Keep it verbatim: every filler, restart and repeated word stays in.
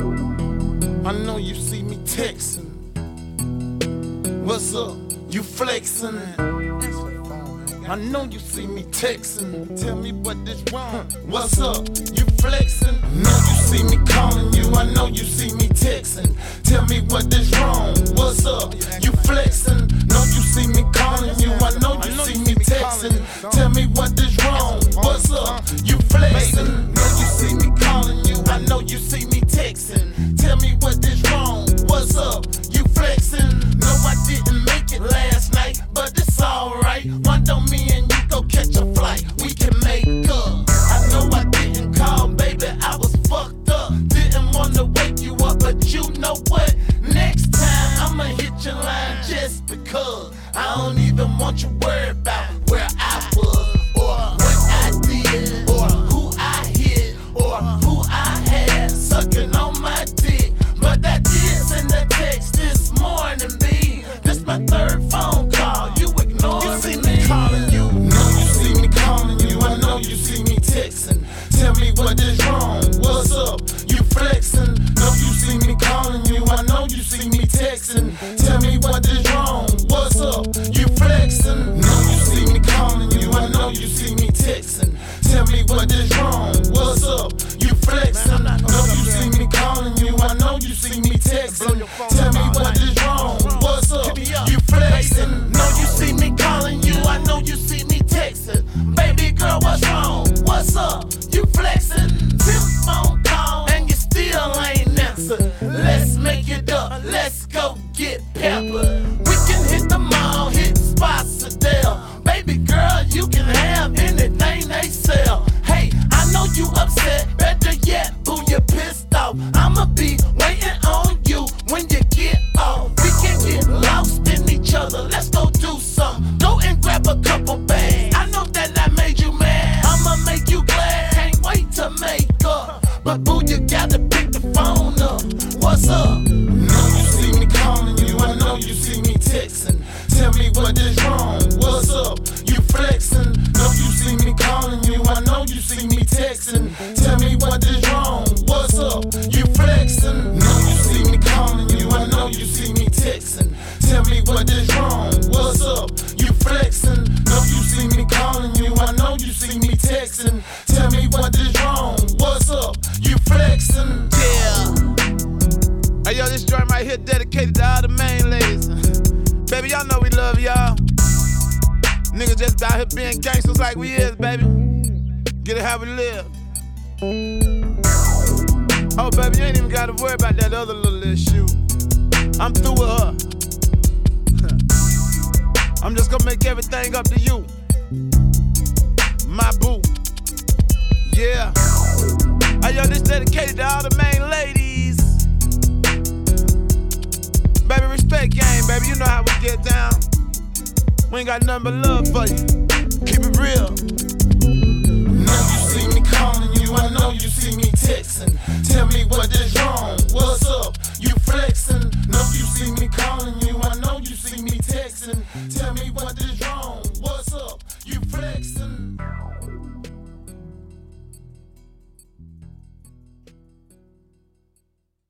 I know you see me texting. What's up? You flexing? I know you see me texting. Tell me what is wrong. What's up? You flexing? Know you see me calling you. I know you see me texting. Tell me what is wrong. What's up? You flexing? Know you see me calling you. I know you see me texting. Tell me what is wrong. What's up? You flexing? Know you see me calling you. I know you see me texting. Tell me what is wrong. What's up? You flexing? No, I didn't make it last night, but it's alright. Why don't me and you go catch a flight? We can make up. I know I didn't call, baby, I was fucked up. Didn't wanna wake you up, but you know what? Next time I'ma hit your line just because. I don't even want you worried about where I was, or what I did, or who I hit, or who I had sucking on my dick. But I did send a text this morning, B. This my third phone call. You ignoring you see me calling you. Know you see me calling you. I know you see me texting. Tell me what is wrong. What's up? You flexing? Know you see me calling you. I know you see me texting. Tell me what is wrong. What's up? You flexing? Know you see me calling you. I know you see me texting. Tell me what is wrong. What's up? You flexing? Know you see me calling you. I know you see me texting. Tell me what is wrong. What's up? You flexing? Know you see me calling you. I know you see me texting. Baby girl, what's wrong? What's up? You flexing? Ten phone call and you still ain't answer. Let's make it up. Let's go get pepper. We can hit the mall, hit spots a deal. Baby girl, you can have anything they sell. Hey, I know you upset. Better yet, boo, you pissed off. I'ma be waiting on you when you get off. We can get lost in each other. Let's go do something. Go and grab a couple bags. I know that I made you mad. I'ma make you glad. Can't wait to make up. But boo, you gotta pick the phone up. What's up? Know you see me calling you. I know you see me texting. Tell me what is wrong. What's up? You flexing? Know you see me calling you. I know you see me texting. Tell me what is wrong. What's up? You flexing? Know you see me calling you. I know you see me texting. Tell me what is wrong. What's up? You flexing? Know you see me calling you. I know you see me texting. Tell me what is wrong. What's up? You flexing? Yeah. Hey yo, this joint right here dedicated to all the main ladies. Baby, y'all know we love y'all. Niggas just out here being gangsters like we is, baby. Get it how we live. Oh, baby, you ain't even gotta worry about that other little issue. I'm through with her. I'm just gonna make everything up to you. My boo. Yeah. Hey, yo, this dedicated to all the main ladies. Baby, respect game, baby. You know how we get down. We ain't got nothing but love for you. Keep it real. Know you see me calling you. I know you see me texting. Tell me what is wrong. What's up? You flexing? Know you see me calling you. I know you see me texting. Tell